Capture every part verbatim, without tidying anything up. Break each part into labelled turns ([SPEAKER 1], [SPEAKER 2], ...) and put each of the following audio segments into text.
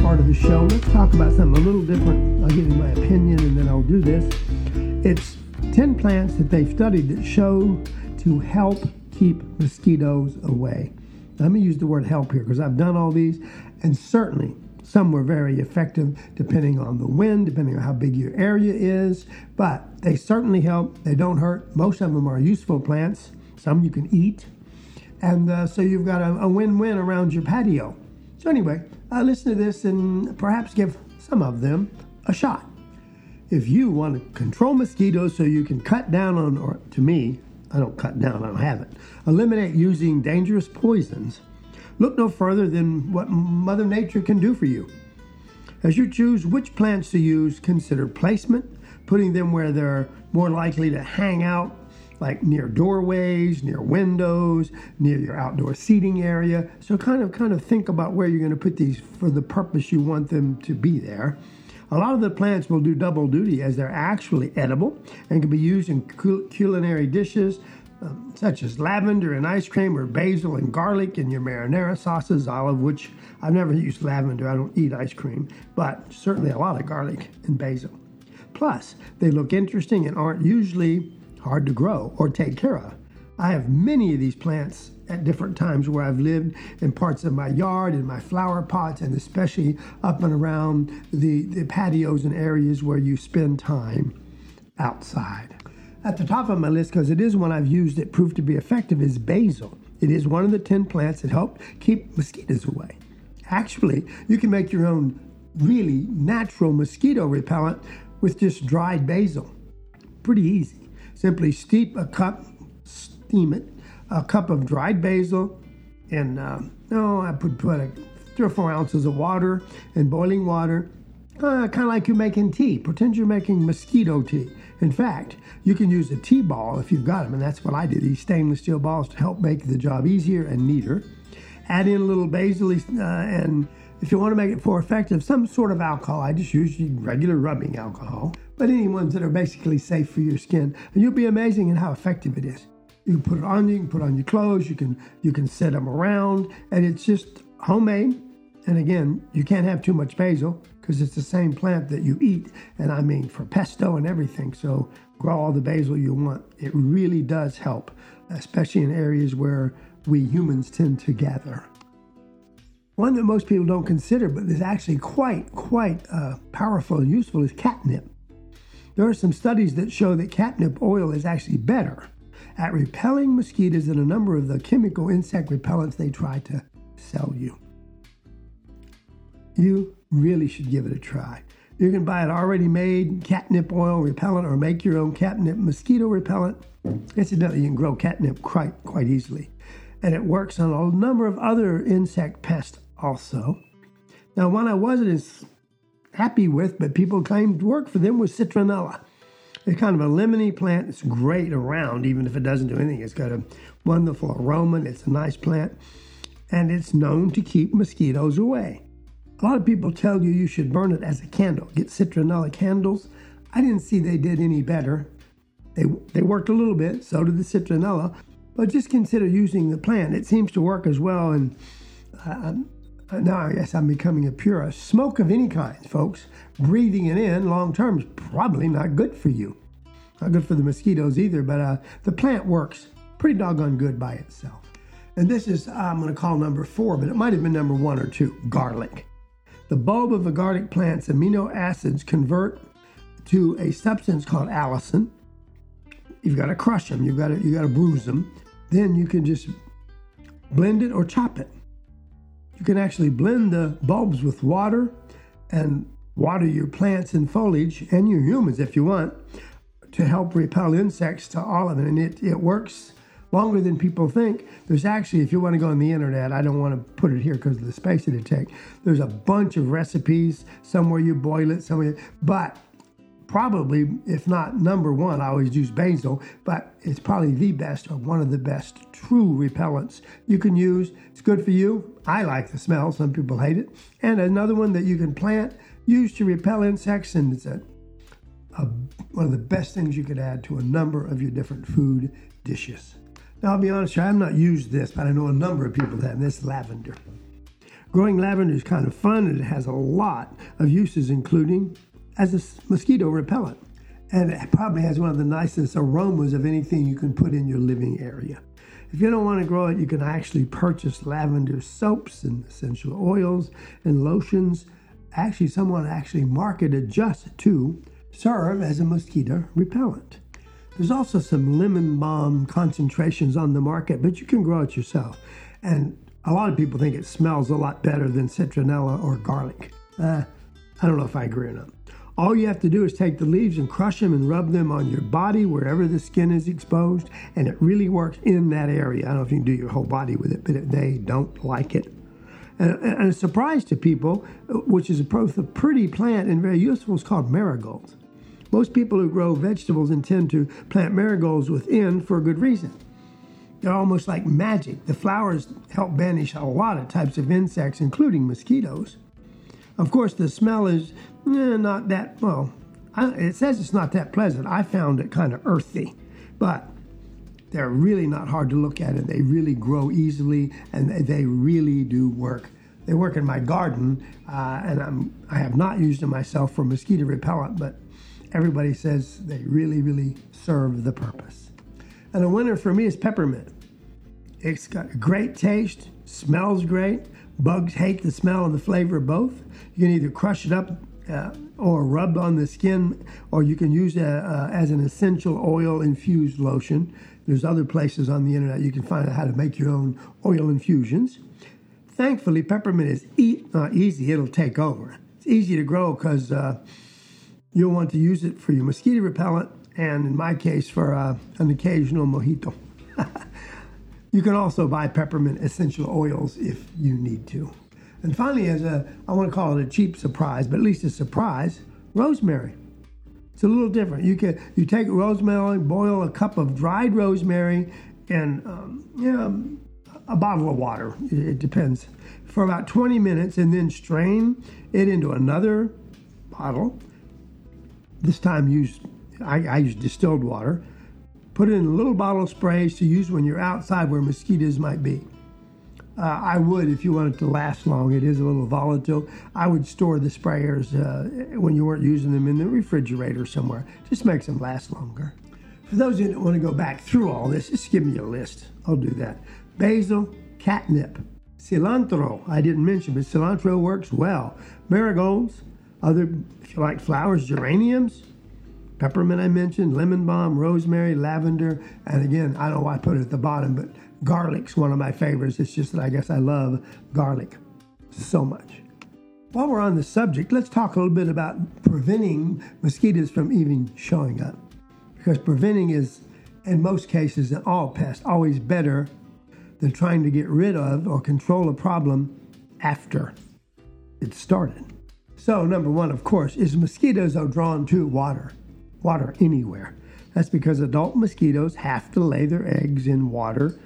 [SPEAKER 1] part of the show. Let's talk about something a little different. I'll give you my opinion and then I'll do this. It's ten plants that they've studied that show to help keep mosquitoes away. Let me use the word help here because I've done all these, and certainly some were very effective depending on the wind, depending on how big your area is, but they certainly help. They don't hurt. Most of them are useful plants. Some you can eat. And uh, so you've got a, a win-win around your patio. So anyway, uh, listen to this and perhaps give some of them a shot. If you want to control mosquitoes so you can cut down on, or to me, I don't cut down, I don't have it, eliminate using dangerous poisons, look no further than what Mother Nature can do for you. As you choose which plants to use, consider placement, putting them where they're more likely to hang out, like near doorways, near windows, near your outdoor seating area. So kind of kind of think about where you're going to put these for the purpose you want them to be there. A lot of the plants will do double duty as they're actually edible and can be used in culinary dishes um, such as lavender and ice cream, or basil and garlic in your marinara sauces, all of which I've never used lavender. I don't eat ice cream, but certainly a lot of garlic and basil. Plus, they look interesting and aren't usually hard to grow or take care of. I have many of these plants at different times where I've lived in parts of my yard, in my flower pots, and especially up and around the, the patios and areas where you spend time outside. At the top of my list, because it is one I've used that proved to be effective, is basil. It is one of the ten plants that help keep mosquitoes away. Actually, you can make your own really natural mosquito repellent with just dried basil. Pretty easy. Simply steep a cup, steam it, a cup of dried basil, and um, no, I put put a, three or four ounces of water in boiling water, uh, kind of like you're making tea. Pretend you're making mosquito tea. In fact, you can use a tea ball if you've got them, and that's what I did. These stainless steel balls to help make the job easier and neater. Add in a little basil, uh, and if you want to make it more effective, some sort of alcohol. I just use regular rubbing alcohol, but any ones that are basically safe for your skin, and you'll be amazing at how effective it is. You can put it on, you can put it on your clothes, you can you can set them around, and it's just homemade. And again, you can't have too much basil because it's the same plant that you eat, and I mean for pesto and everything. So grow all the basil you want. It really does help, especially in areas where we humans tend to gather. One that most people don't consider, but is actually quite, quite uh, powerful and useful, is catnip. There are some studies that show that catnip oil is actually better at repelling mosquitoes than a number of the chemical insect repellents they try to sell you. You really should give it a try. You can buy it already made catnip oil repellent or make your own catnip mosquito repellent. Incidentally, you can grow catnip quite, quite easily. And it works on a number of other insect pests also. Now, one I wasn't as happy with, but people claimed worked for them, was citronella. It's kind of a lemony plant. It's great around, even if it doesn't do anything. It's got a wonderful aroma. It's a nice plant, and it's known to keep mosquitoes away. A lot of people tell you you should burn it as a candle. Get citronella candles. I didn't see they did any better. They they worked a little bit, so did the citronella, but just consider using the plant. It seems to work as well, and uh, now I guess I'm becoming a purist. Smoke of any kind, folks, breathing it in long term is probably not good for you. Not good for the mosquitoes either, but uh, the plant works pretty doggone good by itself. And this is, uh, I'm going to call number four, but it might have been number one or two, garlic. The bulb of the garlic plant's amino acids convert to a substance called allicin. You've got to crush them. You've got to, you got to bruise them. Then you can just blend it or chop it. You can actually blend the bulbs with water and water your plants and foliage and your humans if you want to help repel insects to all of it. And it, it works longer than people think. There's actually, if you want to go on the internet, I don't want to put it here because of the space it'd take. There's a bunch of recipes, somewhere you boil it, somewhere, but probably, if not number one, I always use basil, but it's probably the best or one of the best true repellents you can use. It's good for you. I like the smell. Some people hate it. And another one that you can plant, use to repel insects, and it's a, a, one of the best things you could add to a number of your different food dishes. Now, I'll be honest, I have not used this, but I know a number of people that have this, lavender. Growing lavender is kind of fun, and it has a lot of uses, including as a mosquito repellent. And it probably has one of the nicest aromas of anything you can put in your living area. If you don't want to grow it, you can actually purchase lavender soaps and essential oils and lotions. Actually, someone actually marketed just to serve as a mosquito repellent. There's also some lemon balm concentrations on the market, but you can grow it yourself. And a lot of people think it smells a lot better than citronella or garlic. Uh, I don't know if I agree or not. All you have to do is take the leaves and crush them and rub them on your body wherever the skin is exposed, and it really works in that area. I don't know if you can do your whole body with it, but they don't like it. And, and a surprise to people, which is both a pretty plant and very useful, is called marigolds. Most people who grow vegetables intend to plant marigolds within for a good reason. They're almost like magic. The flowers help banish a lot of types of insects, including mosquitoes. Of course, the smell is eh, not that, well, I, it says it's not that pleasant. I found it kind of earthy, but they're really not hard to look at, and they really grow easily, and they, they really do work. They work in my garden, uh, and I'm, I have not used them myself for mosquito repellent, but everybody says they really, really serve the purpose. And a winner for me is peppermint. It's got a great taste, smells great. Bugs hate the smell and the flavor of both. You can either crush it up uh, or rub on the skin, or you can use it uh, as an essential oil infused lotion. There's other places on the internet you can find out how to make your own oil infusions. Thankfully, peppermint is e- not easy. It'll take over. It's easy to grow because uh, you'll want to use it for your mosquito repellent, and in my case, for uh, an occasional mojito. You can also buy peppermint essential oils if you need to. And finally, as a, I want to call it a cheap surprise, but at least a surprise, rosemary. It's a little different. You can you take rosemary, boil a cup of dried rosemary in um, you know, a bottle of water. It, it depends. For about twenty minutes, and then strain it into another bottle. This time use I, I use distilled water. Put it in a little bottle of sprays to use when you're outside where mosquitoes might be. Uh, I would, if you want it to last long, it is a little volatile. I would store the sprayers uh, when you weren't using them in the refrigerator somewhere. Just makes them last longer. For those of you that want to go back through all this, just give me a list. I'll do that. Basil, catnip, cilantro, I didn't mention, but cilantro works well. Marigolds, other, if you like flowers, geraniums, peppermint I mentioned, lemon balm, rosemary, lavender, and again, I don't know why I put it at the bottom, but garlic's one of my favorites. It's just that I guess I love garlic so much. While we're on the subject, let's talk a little bit about preventing mosquitoes from even showing up. Because preventing is, in most cases, in all pests, always better than trying to get rid of or control a problem after it started. So, number one, of course, is mosquitoes are drawn to water. Water anywhere. That's because adult mosquitoes have to lay their eggs in water.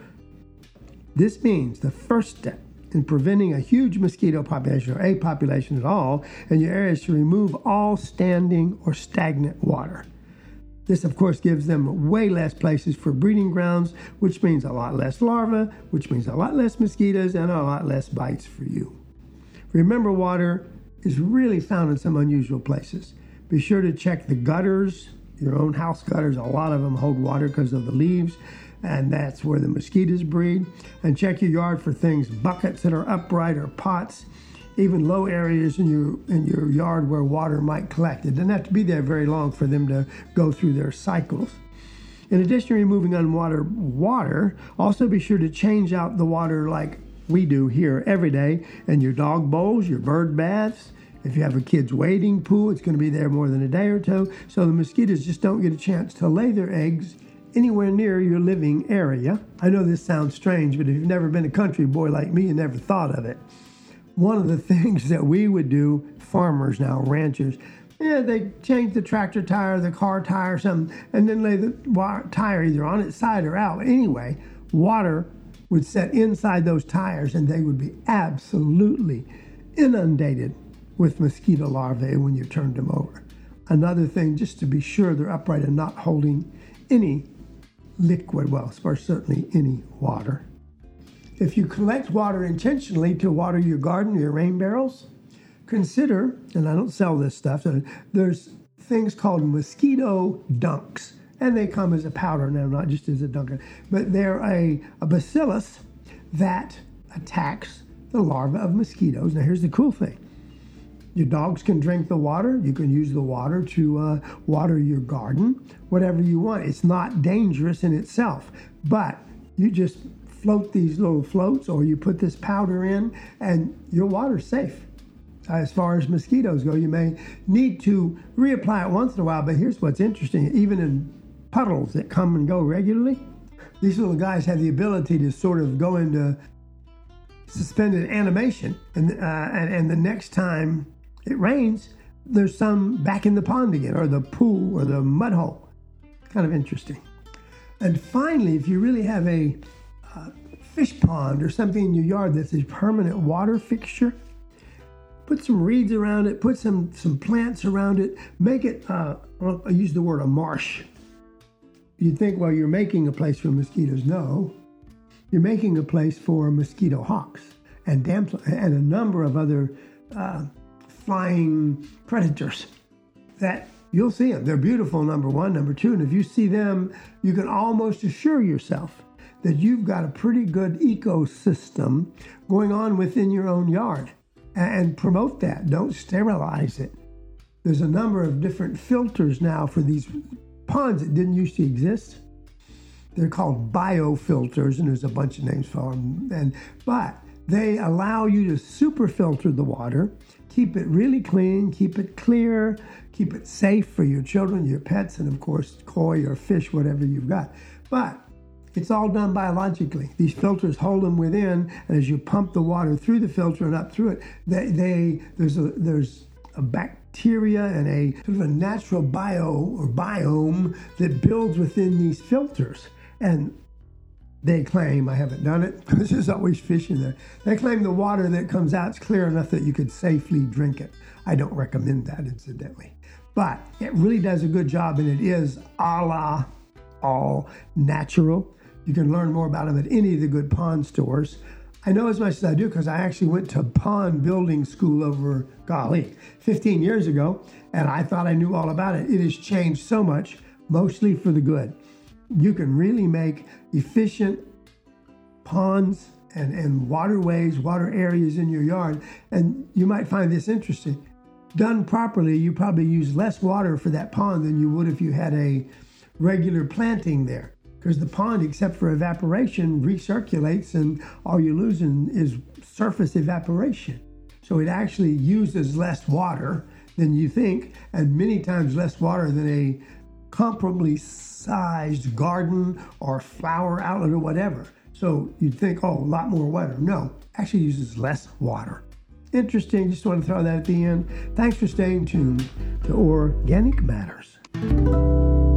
[SPEAKER 1] This means the first step in preventing a huge mosquito population or a population at all in your area is to remove all standing or stagnant water. This, of course, gives them way less places for breeding grounds, which means a lot less larvae, which means a lot less mosquitoes, and a lot less bites for you. Remember, water is really found in some unusual places. Be sure to check the gutters, your own house gutters. A lot of them hold water because of the leaves, and that's where the mosquitoes breed. And check your yard for things, buckets that are upright or pots, even low areas in your in your yard where water might collect. It doesn't have to be there very long for them to go through their cycles. In addition to removing unwanted water, also be sure to change out the water like we do here every day in your dog bowls, your bird baths. If you have a kid's wading pool, it's going to be there more than a day or two, so the mosquitoes just don't get a chance to lay their eggs anywhere near your living area. I know this sounds strange, but if you've never been a country boy like me, you never thought of it. One of the things that we would do, farmers now, ranchers, yeah, they change the tractor tire, the car tire, something, and then lay the water, tire either on its side or out. Anyway, water would set inside those tires, and they would be absolutely inundated with mosquito larvae when you turned them over. Another thing, just to be sure they're upright and not holding any liquid, well, certainly any water. if you collect water intentionally to water your garden, your rain barrels, consider, and I don't sell this stuff, so there's things called mosquito dunks. And they come as a powder now, not just as a dunk. But they're a, a bacillus that attacks the larvae of mosquitoes. Now here's the cool thing. Your dogs can drink the water. You can use the water to uh, water your garden, whatever you want. It's not dangerous in itself. But you just float these little floats or you put this powder in and your water's safe. As far as mosquitoes go, you may need to reapply it once in a while, but here's what's interesting. Even in puddles that come and go regularly, these little guys have the ability to sort of go into suspended animation, and, uh, and, and the next time it rains, there's some back in the pond again, or the pool, or the mud hole. Kind of interesting. And finally, if you really have a uh, fish pond or something in your yard that's a permanent water fixture, put some reeds around it, put some, some plants around it, make it, uh, I use the word a marsh. You'd think, well, you're making a place for mosquitoes. No, you're making a place for mosquito hawks and damp and a number of other uh, flying predators that you'll see them. They're beautiful, number one. Number two, and if you see them, you can almost assure yourself that you've got a pretty good ecosystem going on within your own yard. And promote that. Don't sterilize it. There's a number of different filters now for these ponds that didn't used to exist. They're called biofilters, and there's a bunch of names for them. And, but they allow you to super filter the water, keep it really clean, keep it clear, keep it safe for your children, your pets, and of course, koi or fish, whatever you've got. But it's all done biologically. These filters hold them within, and as you pump the water through the filter and up through it, they, they there's a there's a bacteria and a sort of a natural bio or biome that builds within these filters. And they claim, I haven't done it, because there's always fish in there. They claim the water that comes out is clear enough that you could safely drink it. I don't recommend that, incidentally. But it really does a good job, and it is a la all natural. You can learn more about them at any of the good pond stores. I know as much as I do because I actually went to pond building school over, golly, fifteen years ago, and I thought I knew all about it. It has changed so much, mostly for the good. You can really make efficient ponds and, and waterways, water areas in your yard, and you might find this interesting. Done properly, you probably use less water for that pond than you would if you had a regular planting there. Because the pond, except for evaporation, recirculates, and all you're losing is surface evaporation. So it actually uses less water than you think, and many times less water than a comparably sized garden or flower outlet or whatever. So you'd think, oh, a lot more water. No, actually uses less water. Interesting. Just want to throw that at the end. Thanks for staying tuned to Organic Matters.